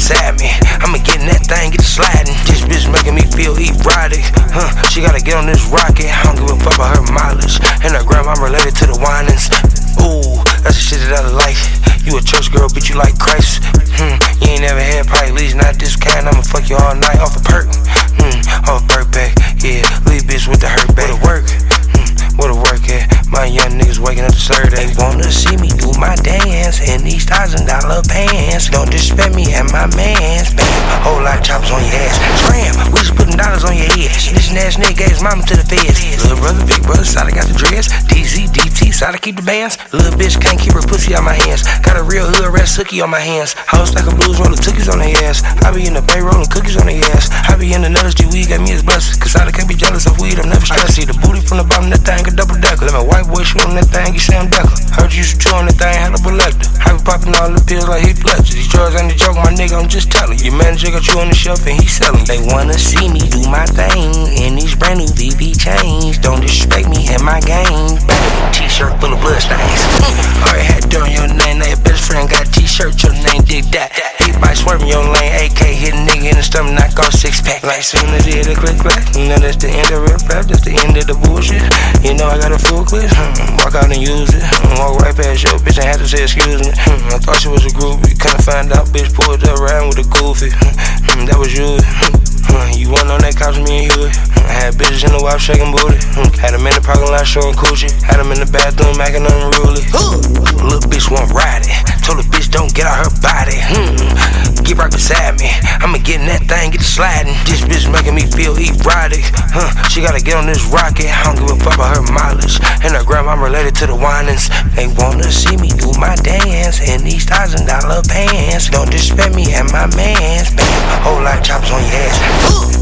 beside me. I'ma get in that thing, get to sliding. This bitch making me feel erotic. She gotta get on this rocket. I don't give a fuck about her mileage. And her grandma related to the Winans. Ooh, that's the shit that I like. You a church girl, bitch, you like Christ. You ain't never had probably least not this kind. I'ma fuck you all night off a perk. Off a perk back. Yeah, leave bitch with the hurt back. Where the work at? My young niggas waking up to serve. They wanna see me do my dance in these $1,000 pants. Don't disrespect me and my mans. Bam, whole lot of choppers on your ass. Scram, we just putting dollars on your head. This ass nigga gave his mama to the feds. Little brother, big brother, side I got the dreads. DZ, DT, side I keep the bands. Little bitch can't keep her pussy out my hands. Got a real hood red sookie on my hands. House like a blues rollin' cookies on their ass. I be in the bay rollin' cookies on their ass. I be in the nutters, G weed got me as blessed. Cause I can't be jealous of weed, I'm never stressed. I see the booty from the bottom, that thing a double decker. Let my white boy shoot on that thing, you Sam Decker. Heard you used to chew on that thing, had a selector. I be popping all the pills like Heath Ledger. These drugs ain't a joke, my nigga, I'm just telling. Your manager got you on the shelf and he selling. They wanna see me do my thing in these brand new VV chains. Don't disrespect me and my game. T-shirt full of blood stains. Already had dirt on your name, now your best friend got a t-shirt, your name dig that. He might swerve in your lane, AK hit a nigga in the stomach, knock off 6-pack. Like soon as he hit a click clack, you know that's the end of real rap, that's the end of the bullshit. You know I got a full clip, walk out and use it. Walk right past your bitch, ain't had to say excuse me. I thought she was a groupie, couldn't find out, bitch pulled up around with a goofy. That was you. You wasn't on that couch, me and you. I had bitches in the wife shaking booty. Had them in the parking lot showing coochie. Had them in the bathroom macking unruly. Little bitch won't ride it. Told the bitch don't get out her body. Get right beside me. I'ma get in that thing, get to sliding. This bitch making me feel erotic. She gotta get on this rocket. I don't give a fuck about her mileage. And her grandma related to the Winans. They wanna see me do my dance in these $1,000 pants. Don't disrespect me and my mans. Bam, whole lot of choppers on your ass.